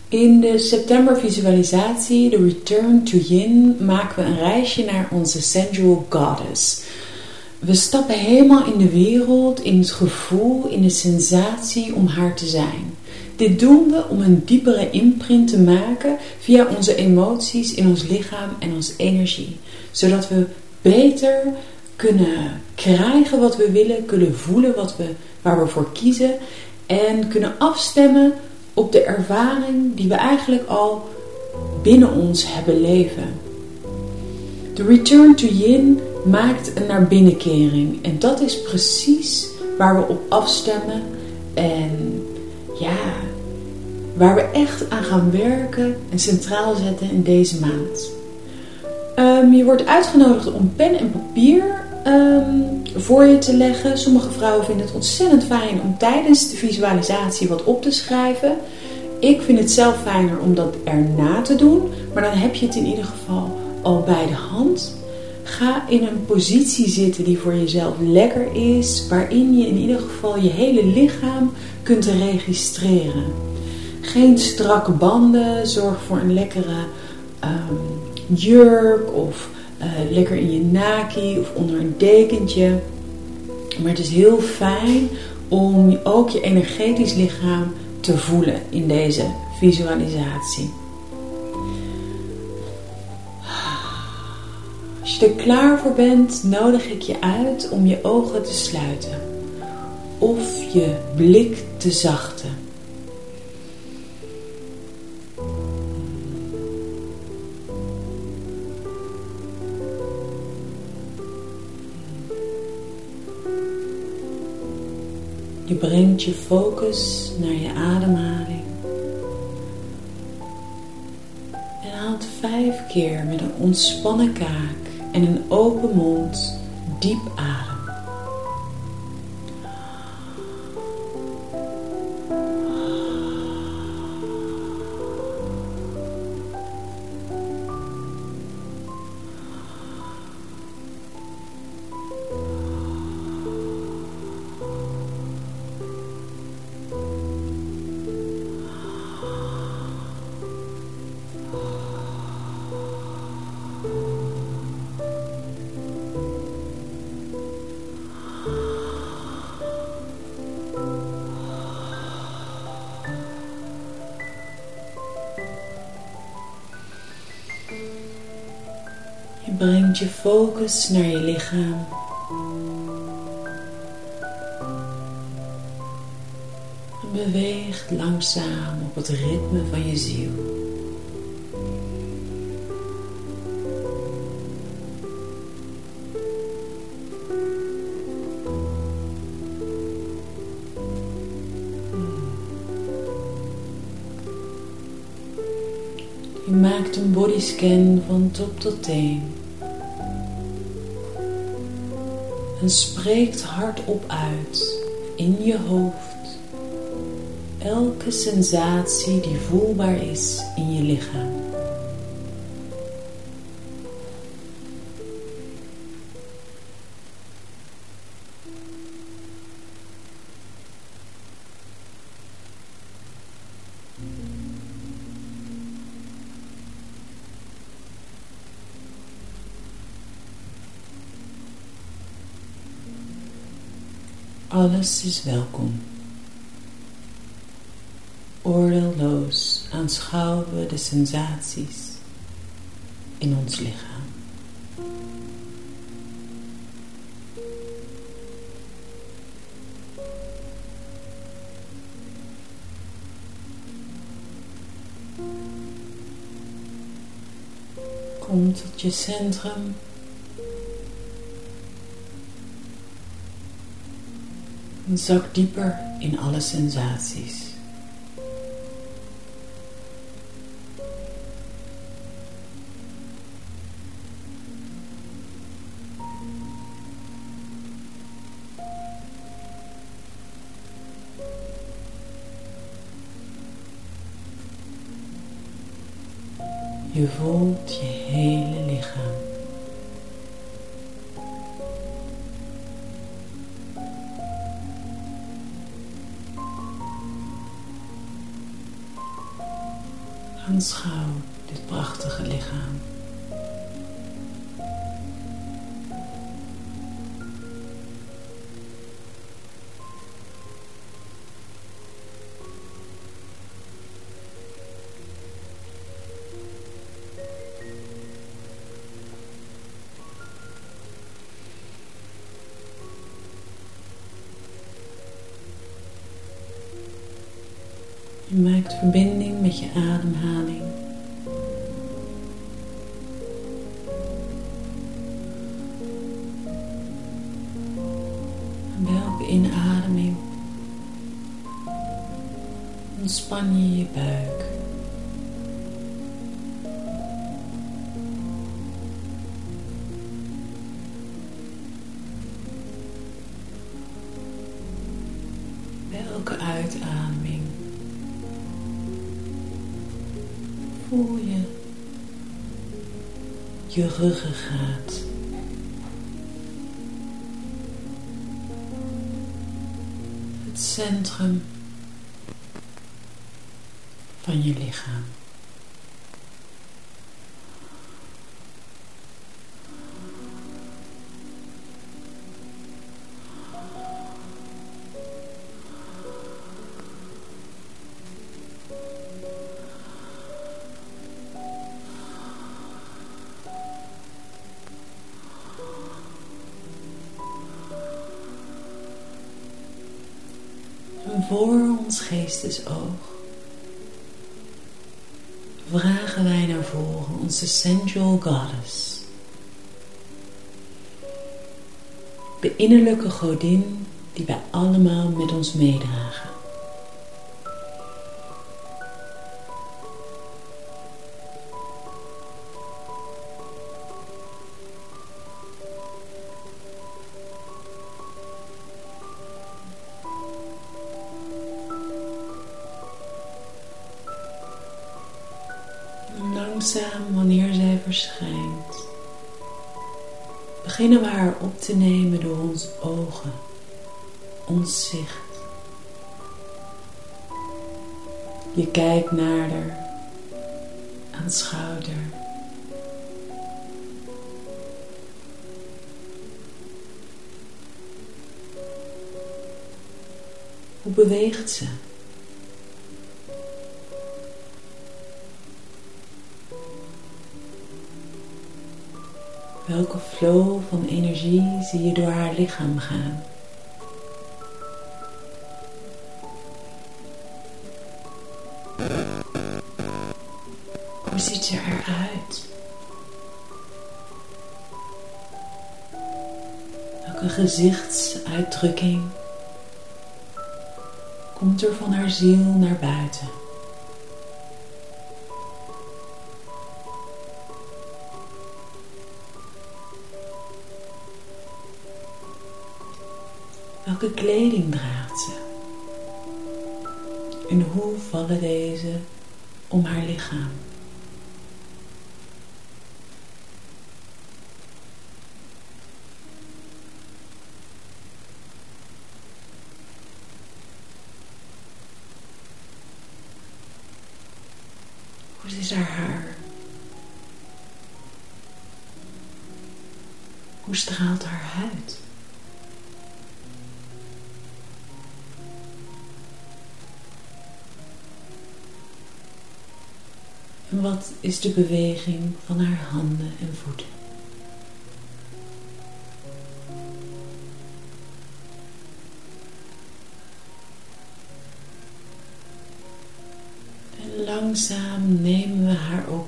In de september visualisatie, de Return to Yin, maken we een reisje naar onze sensual goddess. We stappen helemaal in de wereld, in het gevoel, in de sensatie om haar te zijn. Dit doen we om een diepere imprint te maken via onze emoties in ons lichaam en onze energie. Zodat we beter kunnen krijgen wat we willen, kunnen voelen waar we voor kiezen en kunnen afstemmen op de ervaring die we eigenlijk al binnen ons hebben leven. De Return to Yin maakt een naar binnenkering en dat is precies waar we op afstemmen en waar we echt aan gaan werken en centraal zetten in deze maand. Je wordt uitgenodigd om pen en papier voor je te leggen. Sommige vrouwen vinden het ontzettend fijn om tijdens de visualisatie wat op te schrijven. Ik vind het zelf fijner om dat erna te doen, maar dan heb je het in ieder geval al bij de hand. Ga in een positie zitten die voor jezelf lekker is, waarin je in ieder geval je hele lichaam kunt registreren. Geen strakke banden, zorg voor een lekkere jurk of lekker in je naki of onder een dekentje. Maar het is heel fijn om ook je energetisch lichaam te voelen in deze visualisatie. Als je er klaar voor bent, nodig ik je uit om je ogen te sluiten of je blik te zachten. Je brengt je focus naar je ademhaling en haalt 5 keer met een ontspannen kaak en een open mond diep adem. Je brengt je focus naar je lichaam. En beweegt langzaam op het ritme van je ziel. Je maakt een bodyscan van top tot teen en spreekt hardop uit in je hoofd elke sensatie die voelbaar is in je lichaam. Alles is welkom. Oordeelloos aanschouwen we de sensaties in ons lichaam. Kom tot je centrum. En zak dieper in alle sensaties. Je voelt je hele lichaam. Aanschouw dit prachtige lichaam. Je maakt verbinding met je ademhaling. En bij elke inademing ontspan je je buik. Bij elke uitademing voel je ruggengraat. Het centrum van je lichaam. Voor ons geestesoog vragen wij naar voren onze Sensual Goddess, de innerlijke godin die wij allemaal met ons meedragen. Langzaam, wanneer zij verschijnt, beginnen we haar op te nemen door onze ogen, ons zicht. Je kijkt naar haar, aanschouwt haar. Hoe beweegt ze? Welke flow van energie zie je door haar lichaam gaan? Hoe ziet ze eruit? Welke gezichtsuitdrukking komt er van haar ziel naar buiten? Welke kleding draagt ze? En hoe vallen deze om haar lichaam? Hoe is haar haar? Hoe straalt haar huid? En wat is de beweging van haar handen en voeten? En langzaam nemen we haar op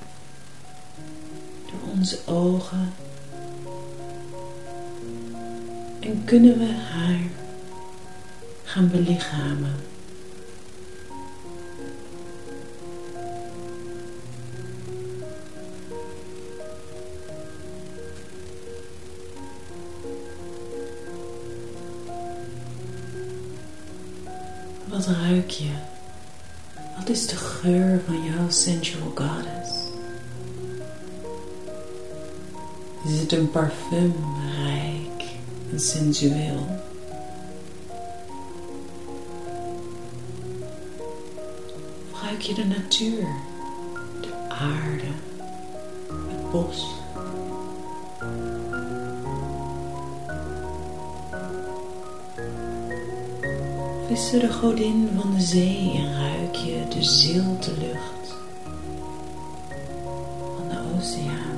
door onze ogen en kunnen we haar gaan belichamen. Wat ruik je? Wat is de geur van jouw Sensual Goddess? Is het een parfum, rijk en sensueel? Of ruik je de natuur aarde, het bos. Vissen de godin van de zee en ruik je de zilte lucht van de oceaan.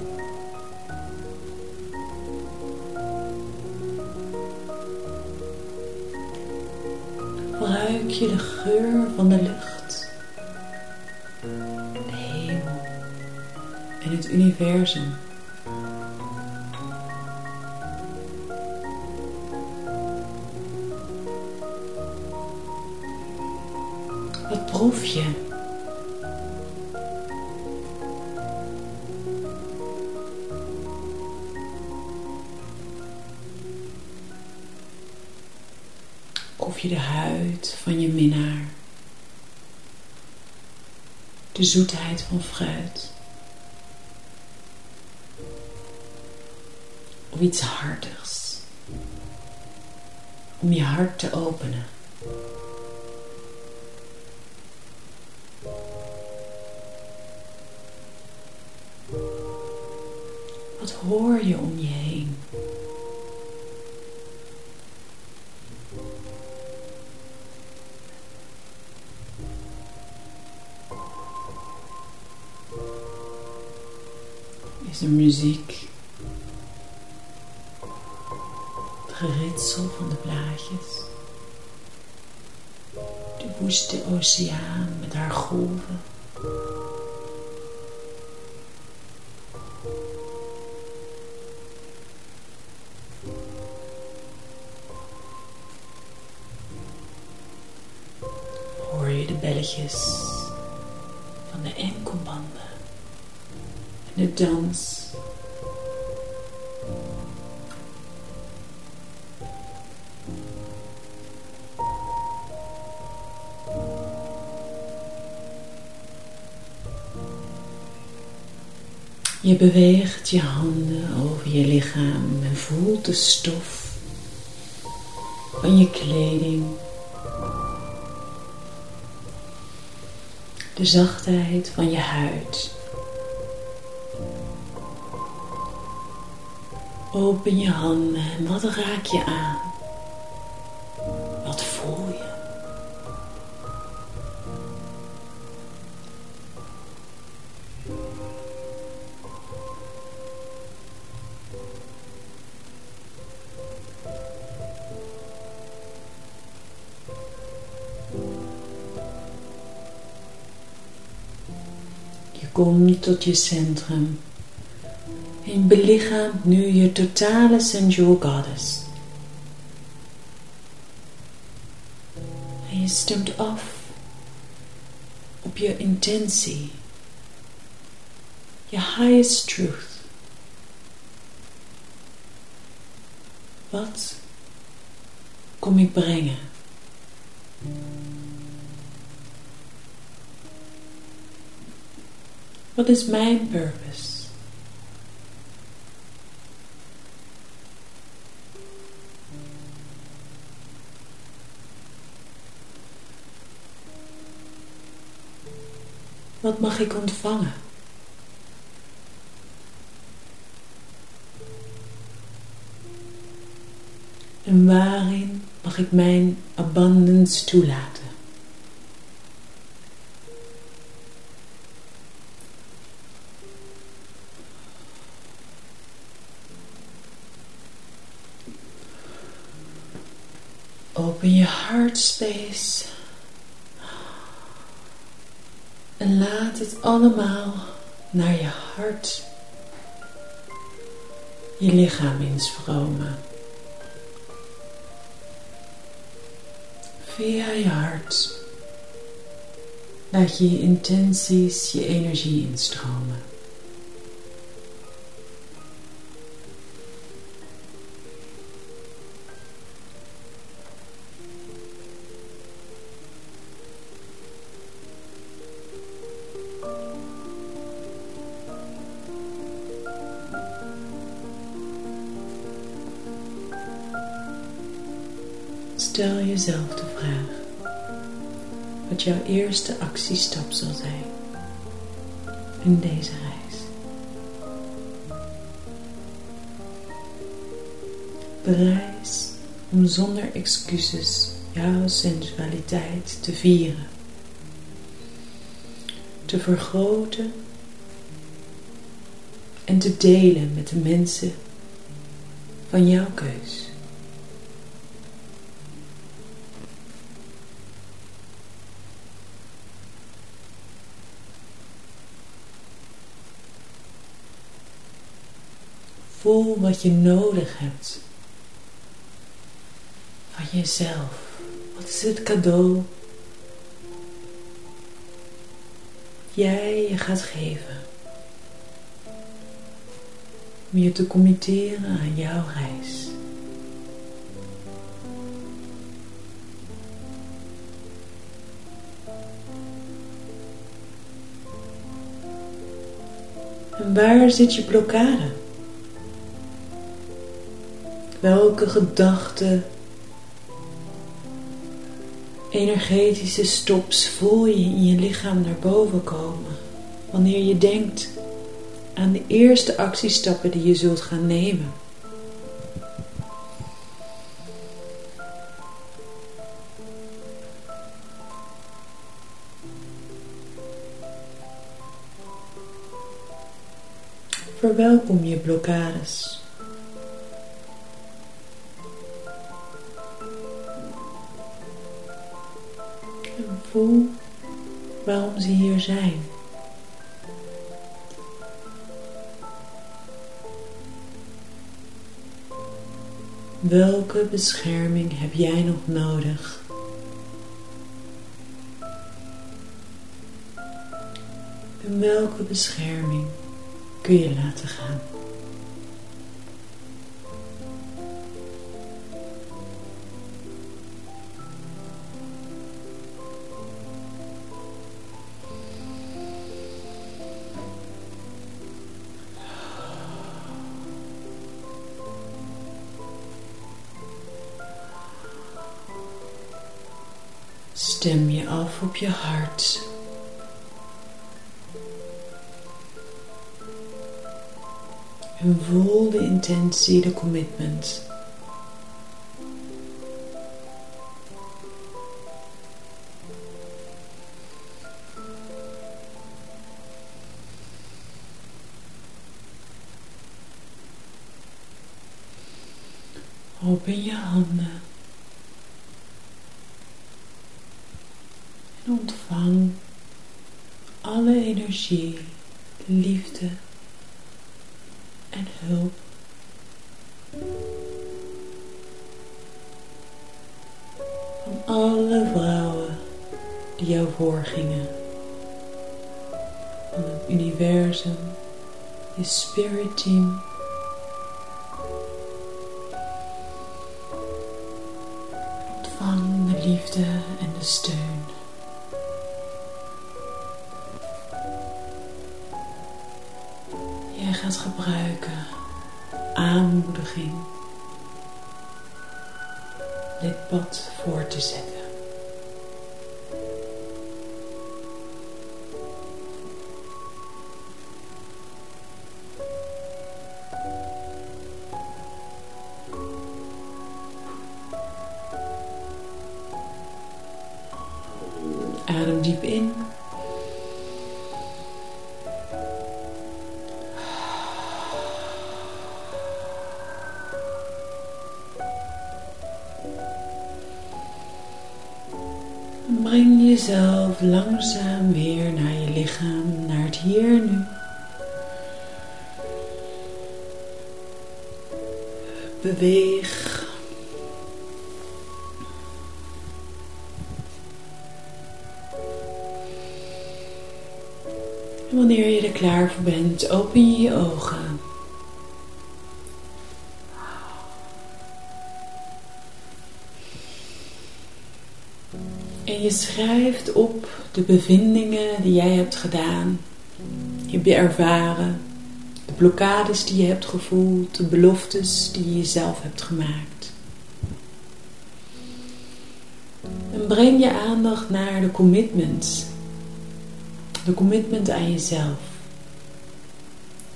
Ruik je de geur van de lucht, de hemel en het universum. Wat proef je? Proef je de huid van je minnaar, de zoetheid van fruit, of iets hartigs, om je hart te openen. Wat hoor je om je heen? Is er muziek? Het geritsel van de blaadjes? De woeste oceaan met haar golven? Hoor je de belletjes van de enkelbanden en de dans? Je beweegt je handen over je lichaam en voelt de stof van je kleding. De zachtheid van je huid. Open je handen en wat raak je aan? Wat voel je? Kom tot je centrum en belichaamt nu je totale sensual goddess. En je stemt af op je intentie, je highest truth. Wat kom ik brengen? Wat is mijn purpose? Wat mag ik ontvangen? En waarin mag ik mijn abundance toelaten? Open je heart space en laat het allemaal naar je hart, je lichaam instromen. Via je hart laat je intenties, je energie instromen. Stel jezelf de vraag wat jouw eerste actiestap zal zijn. in deze reis. Bereis om zonder excuses jouw sensualiteit te vieren, te vergroten en te delen met de mensen van jouw keus. Voel wat je nodig hebt van jezelf. Wat is het cadeau jij je gaat geven om je te committeren aan jouw reis. En waar zit je blokkade? Welke gedachten, energetische stops voel je in je lichaam naar boven komen wanneer je denkt aan de eerste actiestappen die je zult gaan nemen? Verwelkom je blokkades. En voel waarom ze hier zijn. Welke bescherming heb jij nog nodig? En welke bescherming kun je laten gaan? Stem je af op je hart. En voel de intentie, de commitment. Open je handen. En ontvang alle energie, liefde en hulp van alle vrouwen die jou voorgingen, van het universum, je spirit team. Ontvang de liefde en de steun. Jij gaat gebruiken aanmoediging dit pad voor te zetten. Adem diep in. Breng jezelf langzaam weer naar je lichaam, naar het hier en nu. Beweeg. En wanneer je er klaar voor bent, open je je ogen. En je schrijft op de bevindingen die jij hebt gedaan. Je hebt ervaren. De blokkades die je hebt gevoeld. De beloftes die je jezelf hebt gemaakt. En breng je aandacht naar de commitment. De commitment aan jezelf.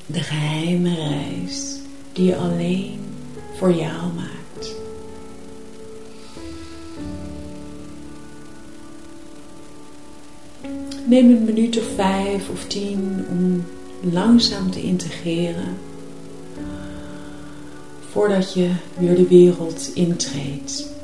De geheime reis die je alleen voor jou maakt. Neem een minuut of 5 of 10 om langzaam te integreren voordat je weer de wereld intreedt.